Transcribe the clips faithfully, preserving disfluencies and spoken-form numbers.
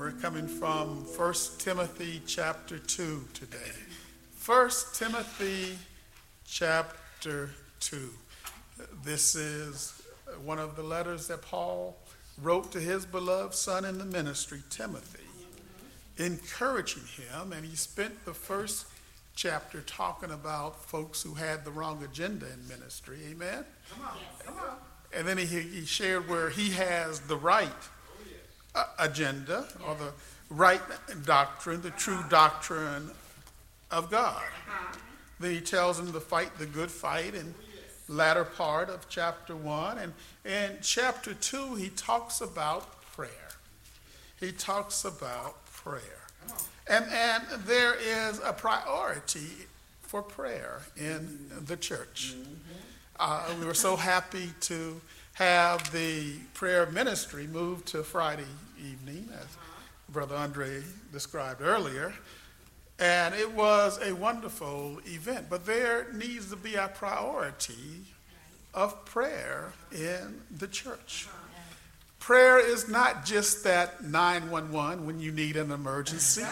We're coming from First Timothy chapter two today. First Timothy chapter two. This is one of the letters that Paul wrote to his beloved son in the ministry, Timothy, encouraging him, and he spent the first chapter talking about folks who had the wrong agenda in ministry. Amen? Come on, come on. And then he, he shared where he has the right uh, agenda, or the right doctrine, the true doctrine of God. Then he tells him to fight the good fight in latter part of chapter one. And in chapter two, he talks about prayer. He talks about prayer. And, and there is a priority for prayer in the church. Uh, we were so happy to have the prayer ministry move to Friday evening, as Brother Andre described earlier. And it was a wonderful event. But there needs to be a priority of prayer in the church. Prayer is not just that nine one one when you need an emergency.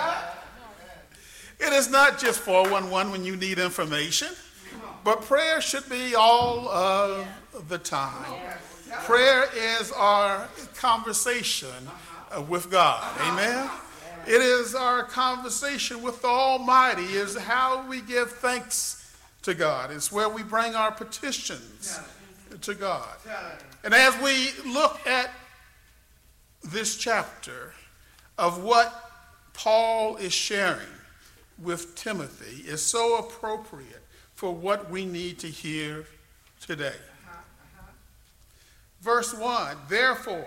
It is not just four one one when you need information. But prayer should be all of the time. Prayer is our conversation with God. Amen? It is our conversation with the Almighty. It is how we give thanks to God. It's where we bring our petitions to God. And as we look at this chapter of what Paul is sharing with Timothy, is so appropriate for what we need to hear today. Uh-huh, uh-huh. Verse one, therefore,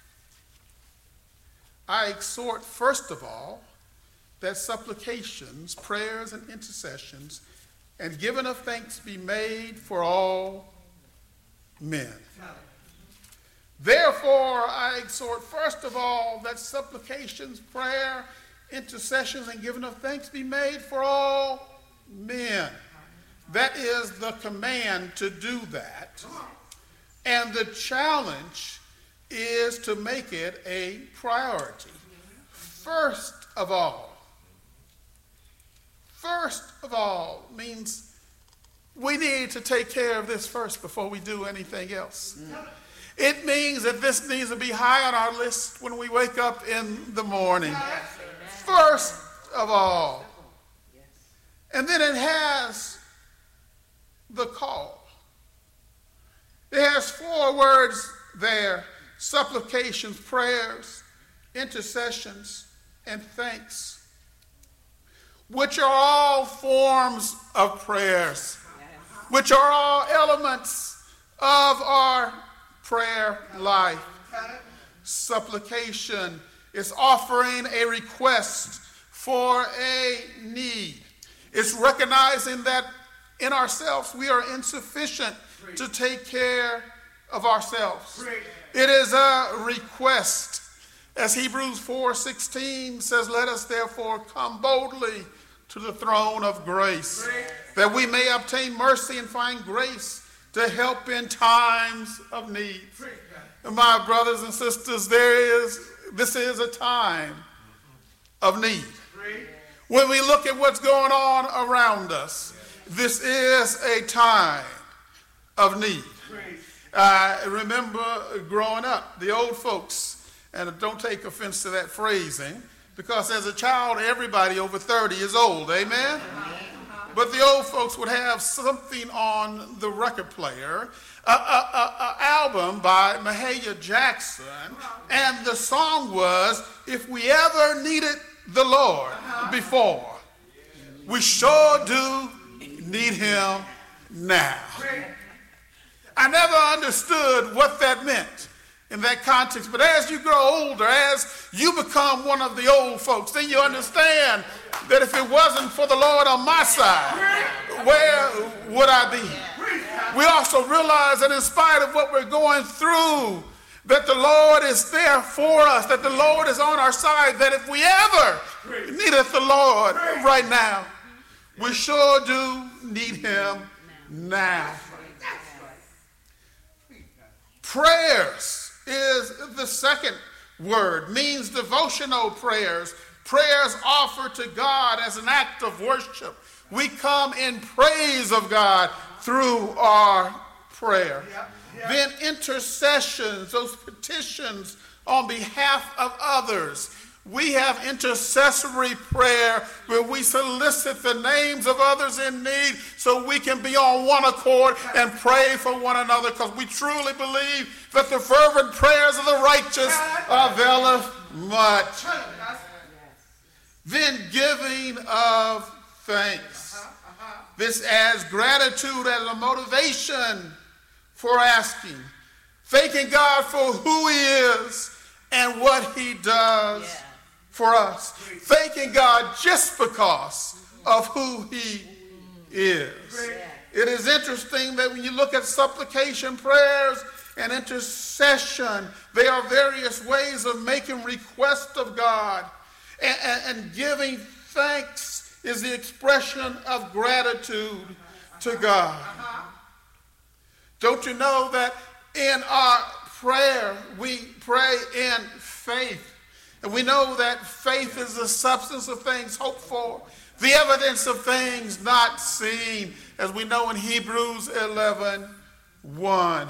I exhort first of all that supplications, prayers, and intercessions, and giving of thanks be made for all men. Therefore, I exhort first of all that supplications, prayer, intercessions, and giving of thanks be made for all men. That is the command to do that. And the challenge is to make it a priority. First of all. First of all means we need to take care of this first before we do anything else. It means that this needs to be high on our list when we wake up in the morning. First of all. And then it has the call. It has four words there: supplications, prayers, intercessions, and thanks, which are all forms of prayers, which are all elements of our prayer life. Supplication is offering a request for a need. It's recognizing that in ourselves we are insufficient to take care of ourselves. It is a request. As Hebrews four sixteen says, let us therefore come boldly to the throne of grace, that we may obtain mercy and find grace to help in times of need. And my brothers and sisters, there is this is a time of need. When we look at what's going on around us, this is a time of need. I remember growing up, the old folks, and don't take offense to that phrasing, because as a child, everybody over thirty is old, amen? But the old folks would have something on the record player, an album by Mahalia Jackson, and the song was, if we ever needed the Lord before, we sure do need him now. I never understood what that meant in that context, but as you grow older, as you become one of the old folks, then you understand that if it wasn't for the Lord on my side, where would I be? We also realize that in spite of what we're going through, that the Lord is there for us, that the Lord is on our side, that if we ever needeth the Lord right now, we sure do need him now. Prayers is the second word, means devotional prayers, prayers offered to God as an act of worship. We come in praise of God through our prayer. Yep, yep. Then intercessions, those petitions on behalf of others. We have intercessory prayer where we solicit the names of others in need so we can be on one accord and pray for one another, because we truly believe that the fervent prayers of the righteous availeth much. Then giving of thanks. This adds gratitude as a motivation for asking. Thanking God for who he is and what he does yeah. for us. Thanking God just because of who he is. It is interesting that when you look at supplication prayers and intercession, they are various ways of making request of God. And, and, and giving thanks is the expression of gratitude to God. Don't you know that in our prayer, we pray in faith. And we know that faith is the substance of things hoped for, the evidence of things not seen, as we know in Hebrews eleven one.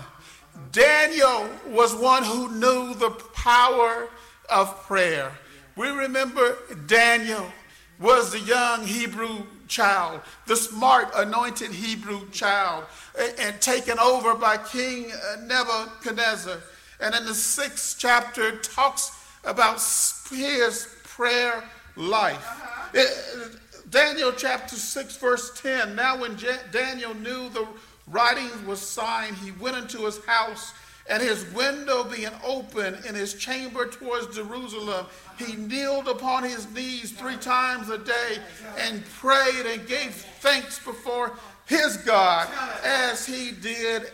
Daniel was one who knew the power of prayer. We remember Daniel was the young Hebrew child, the smart anointed Hebrew child, and, and taken over by King Nebuchadnezzar. And in the sixth chapter talks about his prayer life. Uh-huh. It, Daniel chapter six verse ten, now when J- Daniel knew the writings was signed, he went into his house, and his window being open in his chamber towards Jerusalem, he kneeled upon his knees three times a day and prayed and gave thanks before his God as he did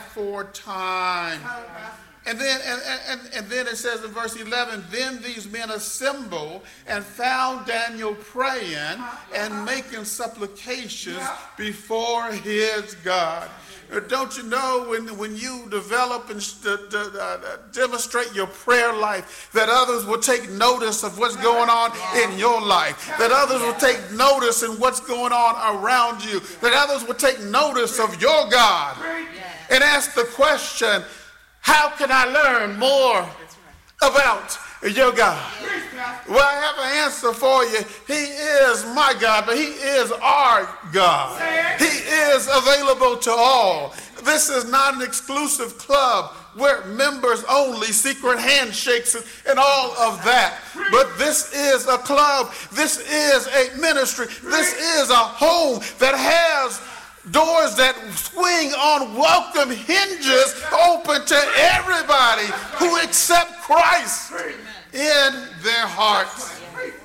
aforetime. And then, and, and, and then it says in verse eleven, then these men assembled and found Daniel praying and making supplications before his God. Don't you know when, when you develop and uh, uh, demonstrate your prayer life, that others will take notice of what's going on in your life, that others will take notice in what's going on around you, that others will take notice of your God and ask the question, how can I learn more about your God? Well, I have an answer for you. He is my God, but he is our God. He is available to all. This is not an exclusive club where members only, secret handshakes and all of that. But this is a club. This is a ministry. This is a home that has doors that swing on welcome hinges open to everybody who accept Christ in their hearts.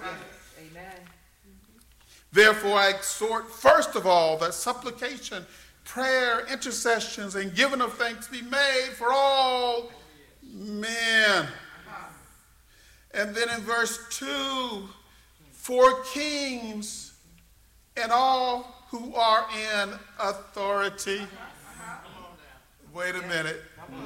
Therefore, I exhort, first of all, that supplication, prayer, intercessions, and giving of thanks be made for all men. And then in verse two, for kings and all who are in authority. Wait a minute.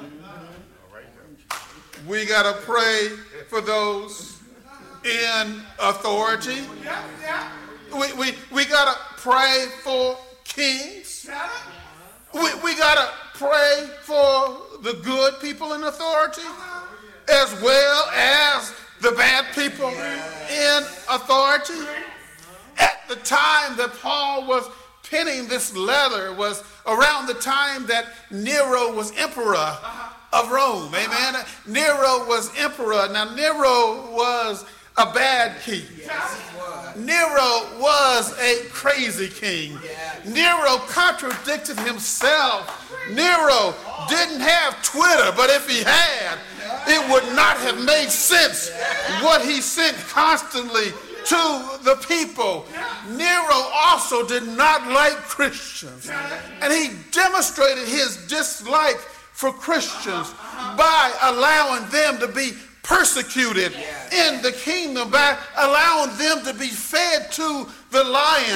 We got to pray for those in authority. We, we, we got to pray for kings. We, we got to pray for the good people in authority as well as the bad people in authority. At the time that Paul was penning this letter was around the time that Nero was emperor of Rome. Amen. Nero was emperor. Now, Nero was a bad king. Nero was a crazy king. Nero contradicted himself. Nero didn't have Twitter, but if he had, it would not have made sense what he sent constantly to the people. Nero also did not like Christians, and he demonstrated his dislike for Christians by allowing them to be persecuted in the kingdom, by allowing them to be fed to the lions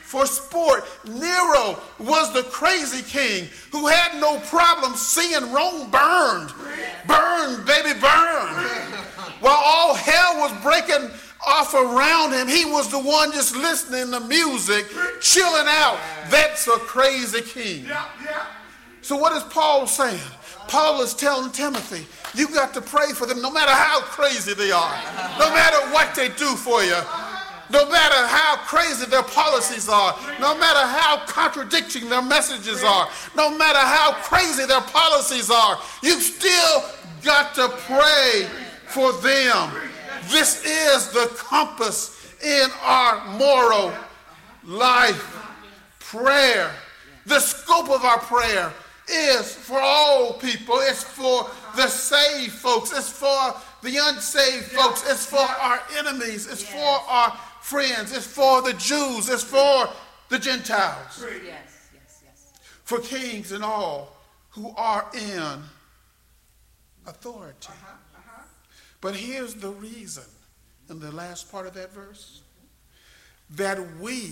for sport. Nero was the crazy king who had no problem seeing Rome burned. Burn, baby, burn. While all hell was breaking off around him, he was the one just listening to music, chilling out. That's a crazy king. So what is Paul saying? Paul is telling Timothy, you got to pray for them no matter how crazy they are, no matter what they do for you, no matter how crazy their policies are, no matter how contradicting their messages are, no matter how crazy their policies are, you've still got to pray for them. This is the compass in our moral life. Prayer. The scope of our prayer is for all people. It's for the saved folks. It's for the unsaved folks. It's for our enemies. It's for our friends. It's for the Jews. It's for the Gentiles. Yes, yes, yes. For kings and all who are in authority. Uh-huh, uh-huh. But here's the reason in the last part of that verse. That we,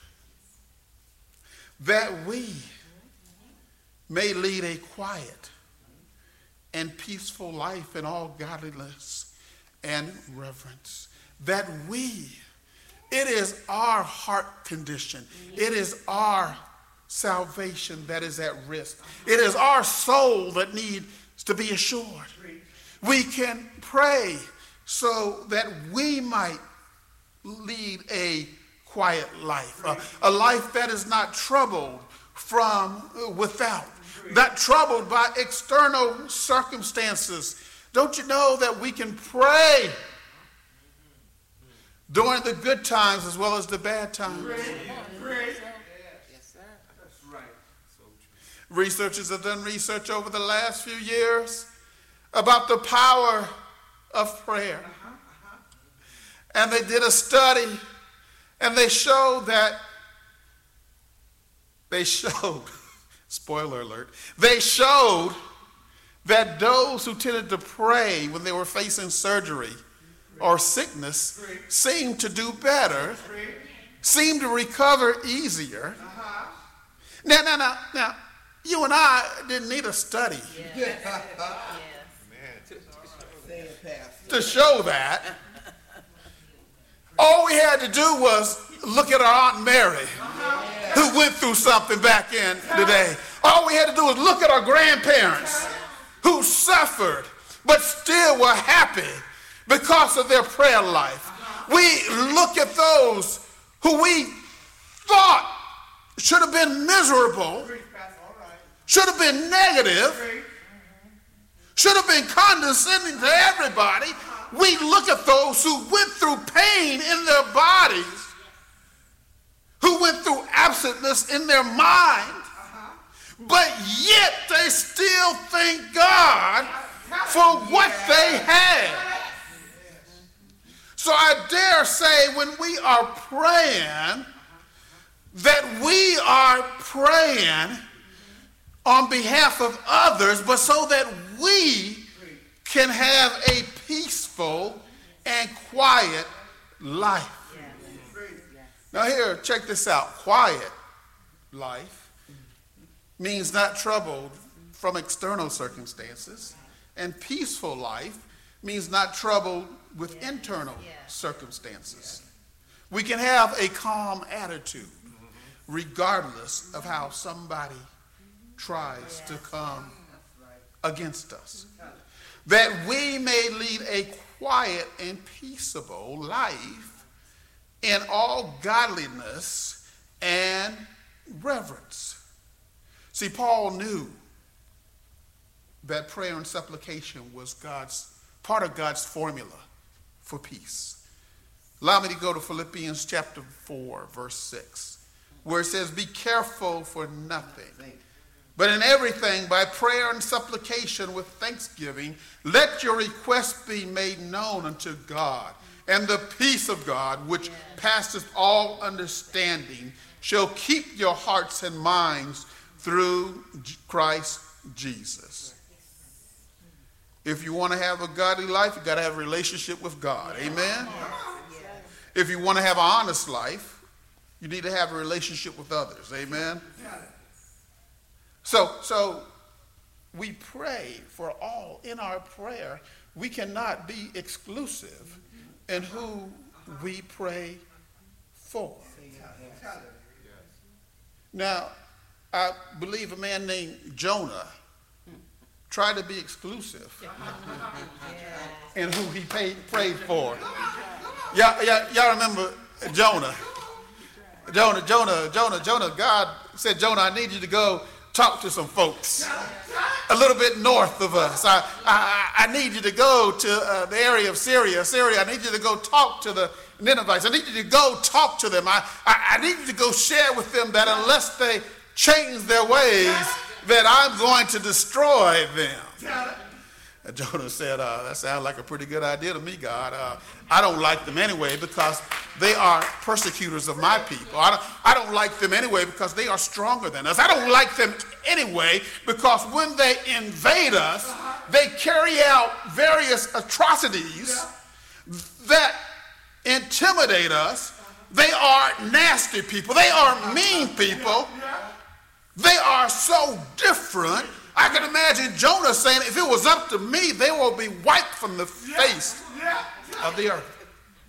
that we may lead a quiet and peaceful life in all godliness and reverence. That we, it is our heart condition. It is our salvation that is at risk. It is our soul that needs to be assured. We can pray so that we might lead a quiet life, a, a life that is not troubled from without, not troubled by external circumstances. Don't you know that we can pray during the good times as well as the bad times? Pray. Pray. Yes, sir. That's right. So true. Researchers have done research over the last few years about the power of prayer. Uh-huh, uh-huh. And they did a study, and they showed that, they showed, spoiler alert, they showed that those who tended to pray when they were facing surgery or sickness seemed to do better, seemed to recover easier. Uh-huh. Now, now, now, now, you and I didn't need a study Yes. to show that. All we had to do was look at our Aunt Mary, who went through something back in the day. All we had to do was look at our grandparents who suffered but still were happy because of their prayer life. We look at those who we thought should have been miserable, should have been negative, should have been condescending to everybody. We look at those who went through pain in their bodies, who went through absentness in their mind, but yet they still thank God for what they had. So I dare say when we are praying, that we are praying on behalf of others, but so that we can have a peaceful and quiet life. Now here, check this out. Quiet life means not troubled from external circumstances, and peaceful life means not troubled with internal circumstances. We can have a calm attitude regardless of how somebody tries to come against us. That we may lead a quiet and peaceable life in all godliness and reverence. See, Paul knew that prayer and supplication was God's part of God's formula for peace. Allow me to go to Philippians chapter four, verse six, where it says, "Be careful for nothing, but in everything, by prayer and supplication with thanksgiving, let your requests be made known unto God. And the peace of God, which yes. passeth all understanding, shall keep your hearts and minds through Christ Jesus." If you want to have a godly life, you've got to have a relationship with God. Amen? If you want to have an honest life, You need to have a relationship with others. Amen. So, so we pray for all. In our prayer, we cannot be exclusive in who we pray for. Now, I believe a man named Jonah tried to be exclusive in who he paid, prayed for. Y'all, y'all, y'all remember Jonah? Jonah, Jonah, Jonah, Jonah. God said, Jonah, I need you to go talk to some folks a little bit north of us. I, I, I need you to go to uh, the area of Syria. Syria, I need you to go talk to the Ninevites. I need you to go talk to them. I, I, I need you to go share with them that unless they change their ways, that I'm going to destroy them. And Jonah said, uh, that sounds like a pretty good idea to me, God. Uh, I don't like them anyway because they are persecutors of my people. I don't, I don't like them anyway because they are stronger than us. I don't like them anyway because when they invade us, they carry out various atrocities that intimidate us. They are nasty people. They are mean people. They are so different. I can imagine Jonah saying, if it was up to me, they will be wiped from the face of the earth.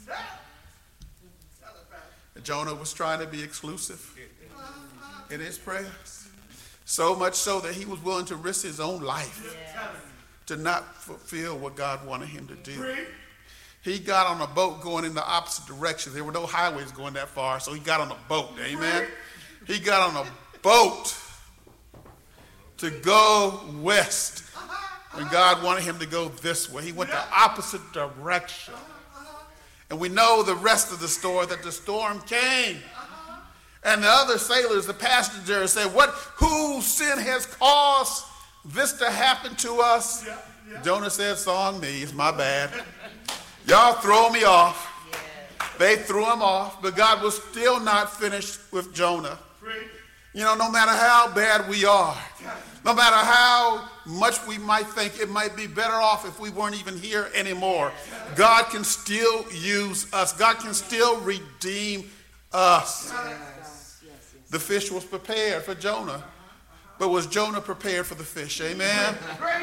And Jonah was trying to be exclusive in his prayers. So much so that he was willing to risk his own life to not fulfill what God wanted him to do. He got on a boat going in the opposite direction. There were no highways going that far, so he got on a boat. Amen. He got on a boat to go west when God wanted him to go this way. He went the opposite direction. And we know the rest of the story, that the storm came. And the other sailors, the passengers, said, "What? Whose sin has caused this to happen to us?" Yeah, yeah. Jonah said, "It's on me. It's my bad. Y'all throw me off." Yeah. They threw him off, but God was still not finished with Jonah. You know, no matter how bad we are, no matter how much we might think it might be better off if we weren't even here anymore, God can still use us. God can still redeem us. The fish was prepared for Jonah, but was Jonah prepared for the fish? Amen.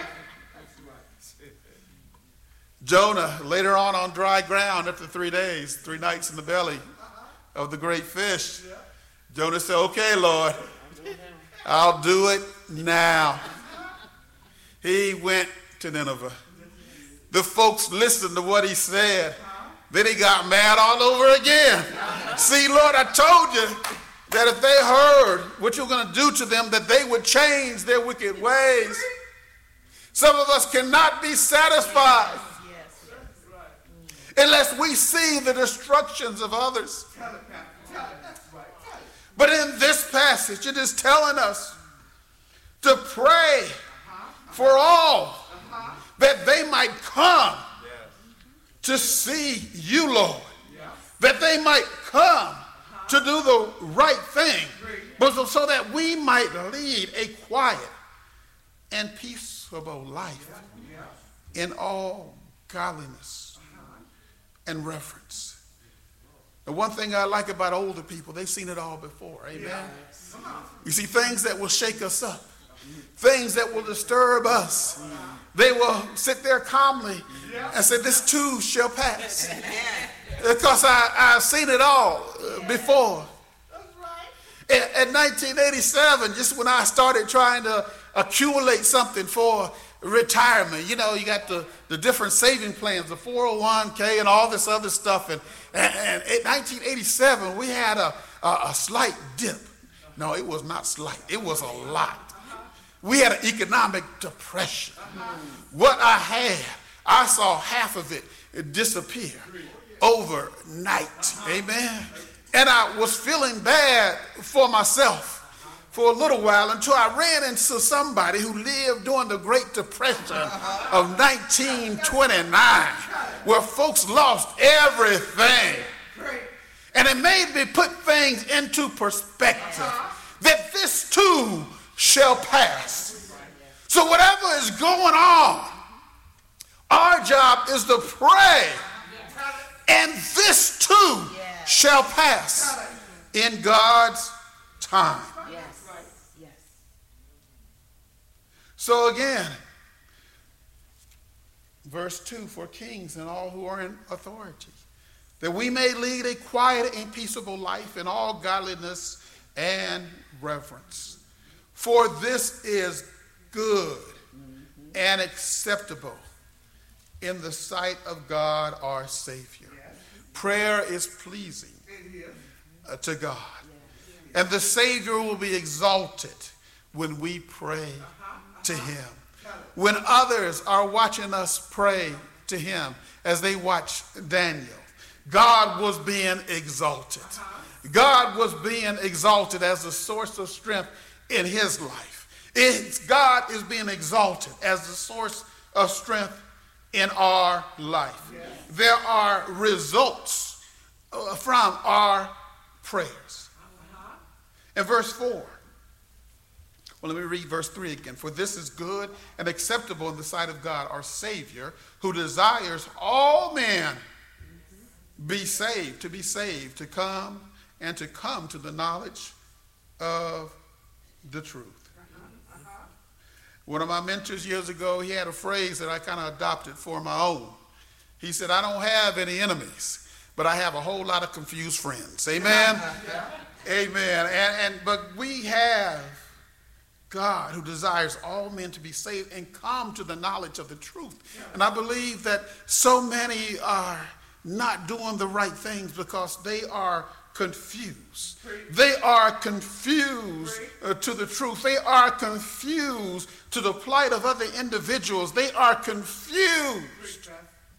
Jonah, later on on dry ground after three days, three nights in the belly of the great fish, Jonah said, "Okay, Lord, I'll do it now." He went to Nineveh. The folks listened to what he said. Then he got mad all over again. "See, Lord, I told you that if they heard what you're going to do to them, that they would change their wicked ways." Some of us cannot be satisfied unless we see the destructions of others. But in this passage, it is telling us to pray for all that they might come to see you, Lord. That they might come to do the right thing, but so, so that we might lead a quiet and peaceable life in all godliness and reverence. The one thing I like about older people, they've seen it all before. Amen. Yes. You see, things that will shake us up, things that will disturb us, they will sit there calmly and say, "This too shall pass." Because I, I've seen it all before. In, in nineteen eighty-seven, just when I started trying to accumulate something for retirement, you know, you got the, the different saving plans, the four oh one k and all this other stuff. And, and, and in nineteen eighty-seven, we had a, a, a slight dip. No, it was not slight. It was a lot. We had an economic depression. What I had, I saw half of it disappear overnight. Amen. And I was feeling bad for myself for a little while until I ran into somebody who lived during the Great Depression of nineteen twenty-nine, where folks lost everything. And it made me put things into perspective, that this too shall pass. So whatever is going on, our job is to pray, and this too shall pass. in God's time. Yes. Yes. So again, verse two, for kings and all who are in authority, that we may lead a quiet and peaceable life in all godliness and reverence. For this is good mm-hmm. and acceptable in the sight of God our Savior. Yes. Prayer is pleasing uh, to God. Yes. And the Savior will be exalted when we pray uh-huh. to him. When others are watching us pray to him as they watch Daniel, God was being exalted. God was being exalted as the source of strength in his life. It's, God is being exalted as the source of strength in our life. Yes. There are results uh, from our prayers. Uh-huh. In verse four, well, let me read verse three again. For this is good and acceptable in the sight of God, our Savior, who desires all men be saved, to be saved, to come and to come to the knowledge of the truth. Uh-huh. One of my mentors years ago, he had a phrase that I kind of adopted for my own. He said, I don't have any enemies, but I have a whole lot of confused friends. Amen? Yeah. Amen. And, and but we have God who desires all men to be saved and come to the knowledge of the truth. And I believe that so many are not doing the right things because they are confused. They are confused uh, to the truth. They are confused to the plight of other individuals. They are confused.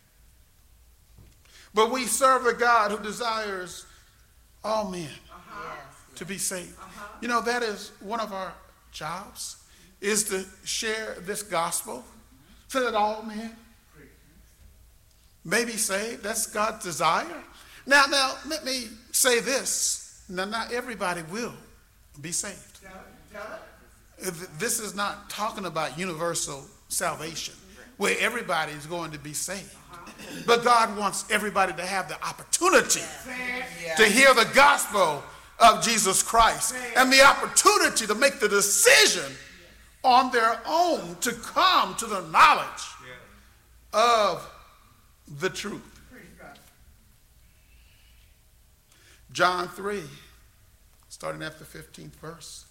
But we serve a God who desires all men uh-huh. to be saved. Uh-huh. You know, that is one of our jobs, is to share this gospel so that all men may be saved. That's God's desire. Now, now, let me say this. Now, not everybody will be saved. This is not talking about universal salvation, where everybody is going to be saved. But God wants everybody to have the opportunity to hear the gospel of Jesus Christ and the opportunity to make the decision on their own to come to the knowledge of the truth. John three, starting at the fifteenth verse.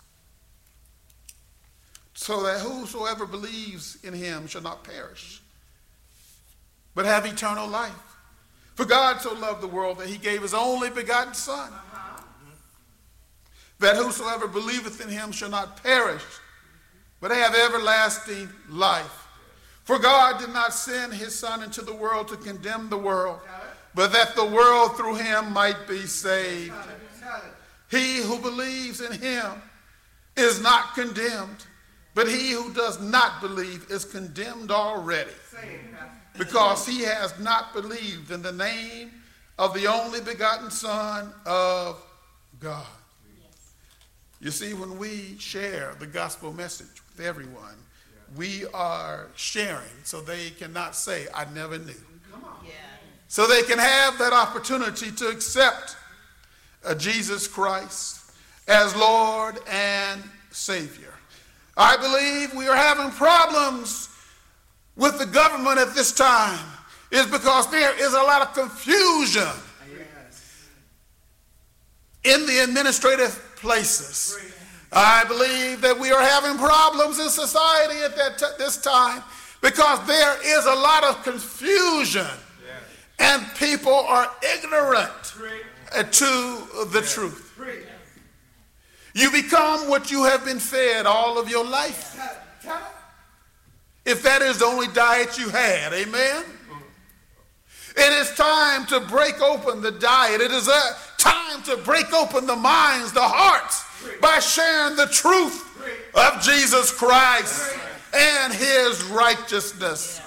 So that whosoever believes in him shall not perish, but have eternal life. For God so loved the world that he gave his only begotten Son, uh-huh. that whosoever believeth in him shall not perish, but have everlasting life. For God did not send his Son into the world to condemn the world, but that the world through him might be saved. He who believes in him is not condemned, but he who does not believe is condemned already, because he has not believed in the name of the only begotten Son of God. You see, when we share the gospel message with everyone, we are sharing so they cannot say, I never knew. So they can have that opportunity to accept uh, Jesus Christ as Lord and Savior. I believe we are having problems with the government at this time is because there is a lot of confusion yes. in the administrative places. I believe that we are having problems in society at that t- this time because there is a lot of confusion. And people are ignorant uh, to the truth. You become what you have been fed all of your life. If that is the only diet you had, amen? It is time to break open the diet. It is a time to break open the minds, the hearts, by sharing the truth of Jesus Christ and his righteousness.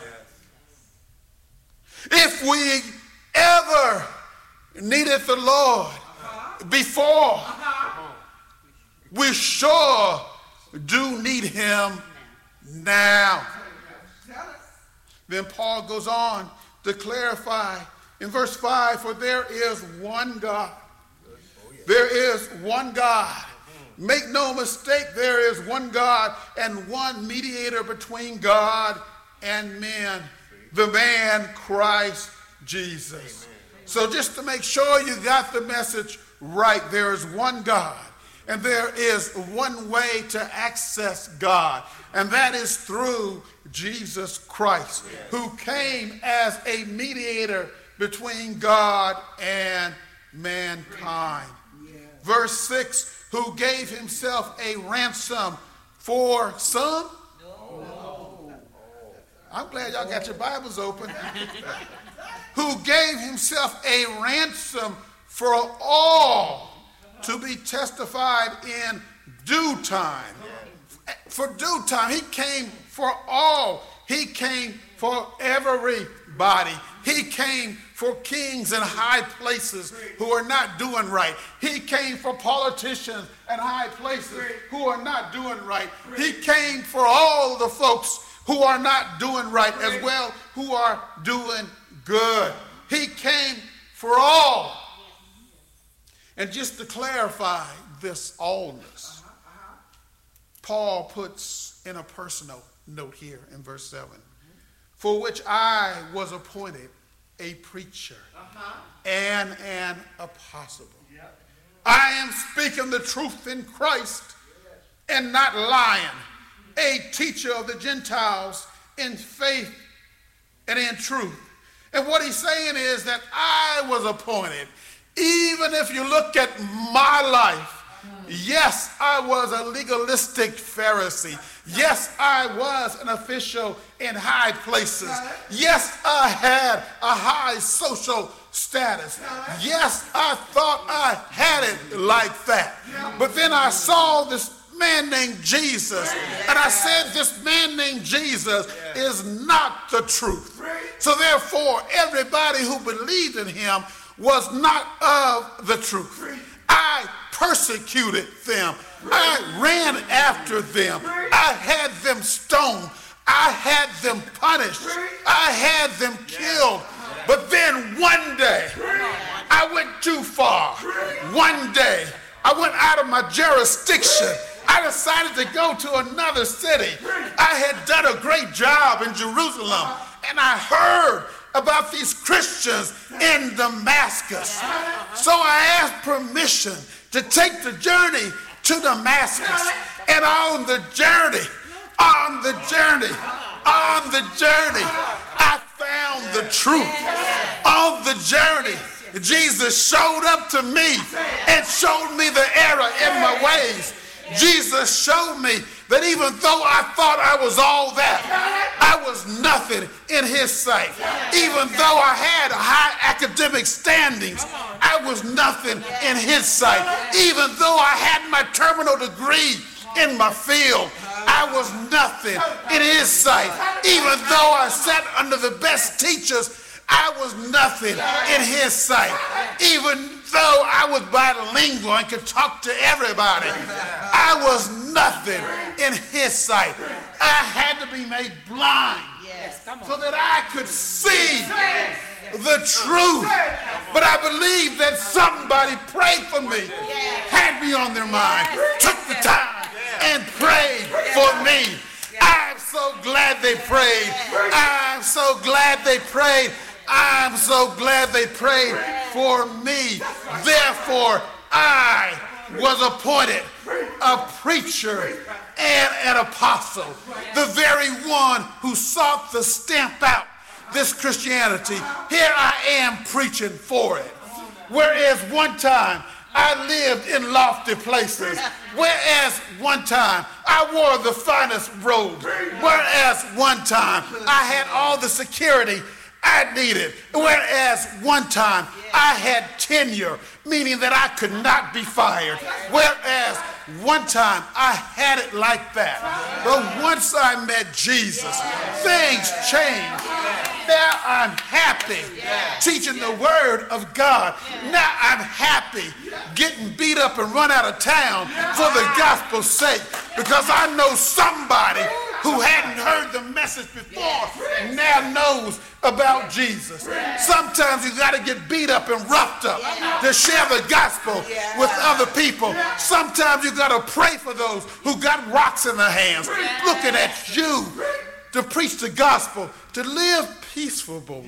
If we ever needed the Lord uh-huh. before, uh-huh. we sure do need him now. Then Paul goes on to clarify in verse five, for there is one God There is one God. Make no mistake, there is one God and one mediator between God and men, the man Christ Jesus. So just to make sure you got the message right, there is one God and there is one way to access God, and that is through Jesus Christ, who came as a mediator between God and mankind. Verse six, who gave himself a ransom for some? No. I'm glad y'all got your Bibles open. Who gave himself a ransom for all to be testified in due time. For due time. He came for all. He came for everybody. He came for kings and high places who are not doing right. He came for politicians and high places who are not doing right. He came for all the folks who are not doing right as well, who are doing good. He came for all. And just to clarify this allness, Paul puts in a personal note here in verse seven, for which I was appointed a preacher uh-huh. and an apostle. Yep. I am speaking the truth in Christ and not lying, a teacher of the Gentiles in faith and in truth. And what he's saying is that I was appointed. Even if you look at my life, yes, I was a legalistic Pharisee. Yes, I was an official in high places. Yes, I had a high social status. Yes, I thought I had it like that. But then I saw this man named Jesus, and I said, this man named Jesus is not the truth. So therefore, everybody who believed in him was not of the truth. I persecuted them. I ran after them. I had them stoned. I had them punished. I had them killed. But then one day, I went too far. One day, I went out of my jurisdiction. I decided to go to another city. I had done a great job in Jerusalem, and I heard about these Christians in Damascus. So I asked permission to take the journey to Damascus. And on the journey, on the journey, on the journey, I found the truth. On the journey, Jesus showed up to me and showed me the error in my ways. Jesus showed me that even though I thought I was all that, I was nothing in his sight. Even though I had high academic standings, I was nothing in his sight. Even though I had my terminal degree in my field, I was nothing in his sight. Even though I sat under the best teachers, I was nothing in his sight. Even though I was bilingual and could talk to everybody, I was nothing in his sight. I had to be made blind so that I could see the truth. But I believe that somebody prayed for me, had me on their mind, took the time and prayed for me. I'm so glad they prayed. I'm so glad they prayed. I'm so glad they prayed for me. Therefore, I was appointed a preacher and an apostle, the very one who sought to stamp out this Christianity. Here I am preaching for it. Whereas one time I lived in lofty places. Whereas one time I wore the finest robes. Whereas one time I had all the security I needed. Whereas one time I had tenure, meaning that I could not be fired. Whereas one time I had it like that. But once I met Jesus, things changed. Now I'm happy teaching the word of God. Now I'm happy getting beat up and run out of town for the gospel's sake, because I know somebody who hadn't heard the message before now knows about Jesus. Sometimes you got to get beat up and roughed up to share the gospel with other people. Sometimes you got to pray for those who got rocks in their hands looking at you to preach the gospel, to live peacefully,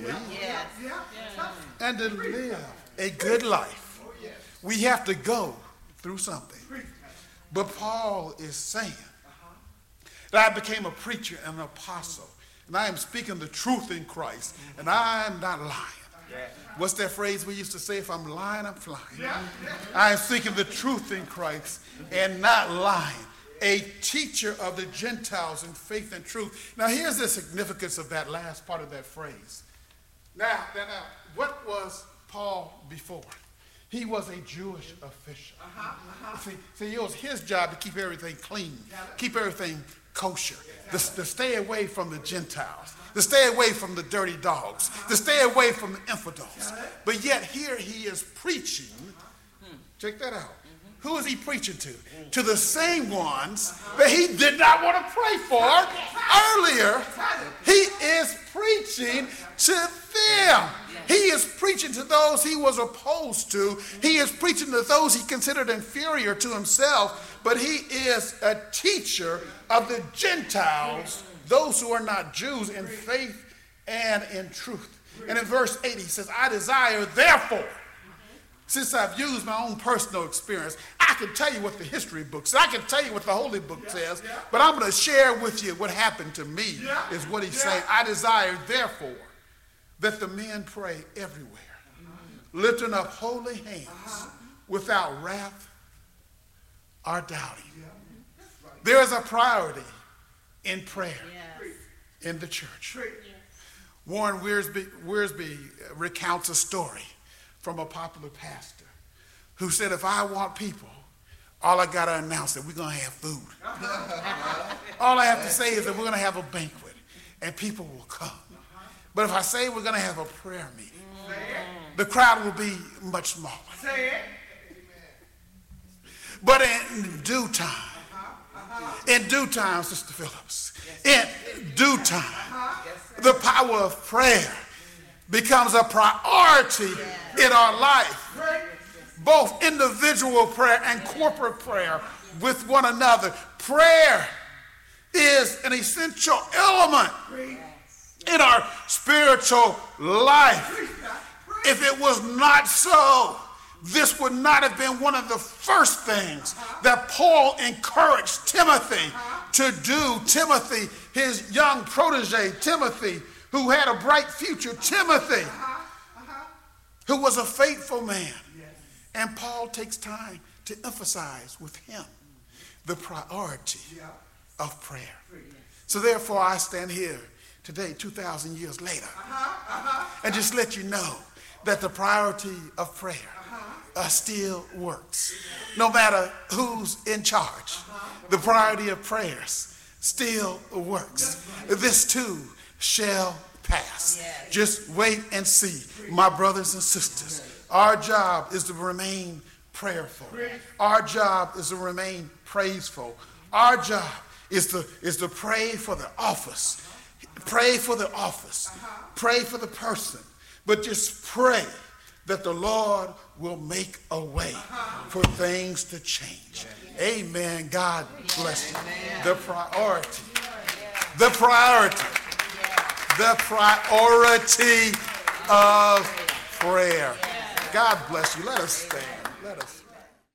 and to live a good life. We have to go through something. But Paul is saying that I became a preacher and an apostle, and I am speaking the truth in Christ, and I'm not lying. What's that phrase we used to say? If I'm lying, I'm flying. I am speaking the truth in Christ and not lying. A teacher of the Gentiles in faith and truth. Now, here's the significance of that last part of that phrase. Now, now, now what was Paul before? He was a Jewish official. Uh-huh, uh-huh. See, see, it was his job to keep everything clean, keep everything kosher, to, to stay away from the Gentiles, to stay away from the dirty dogs, to stay away from the infidels. But yet here he is preaching. Check that out. Who is he preaching to? To the same ones that he did not want to pray for earlier. He is preaching to them. He is preaching to those he was opposed to. He is preaching to those he considered inferior to himself. But he is a teacher of the Gentiles, those who are not Jews, in faith and in truth. And in verse eight, he says, I desire, therefore, since I've used my own personal experience, I can tell you what the history book says. I can tell you what the Holy Book says. But I'm going to share with you what happened to me, is what he's saying. I desire, therefore, that the men pray everywhere, lifting up holy hands without wrath or doubting. There is a priority in prayer in the church. Warren Wiersbe, Wiersbe recounts a story from a popular pastor who said, if I want people, all I got to announce that we're going to have food. All I have to say is that we're going to have a banquet and people will come. But if I say we're going to have a prayer meeting, the crowd will be much smaller. But in due time, in due time, Sister Phillips, in due time, the power of prayer becomes a priority in our life. Both individual prayer and corporate prayer with one another. Prayer is an essential element in our spiritual life. If it was not so, this would not have been one of the first things that Paul encouraged Timothy to do. Timothy, his young protege, Timothy, who had a bright future, Timothy, who was a faithful man. And Paul takes time to emphasize with him the priority of prayer. So therefore, I stand here today, two thousand years later, and just let you know that the priority of prayer uh, still works. No matter who's in charge, the priority of prayers still works. This too shall pass. Yes. Just wait and see, my brothers and sisters. Our job is to remain prayerful. Our job is to remain praiseful. Our job is to, is to pray for the office. Pray for the office. Pray for the person. But just pray that the Lord will make a way for things to change. Amen. God bless you. The priority. The priority. The priority of prayer. God bless you. Let us stand. Let us stand.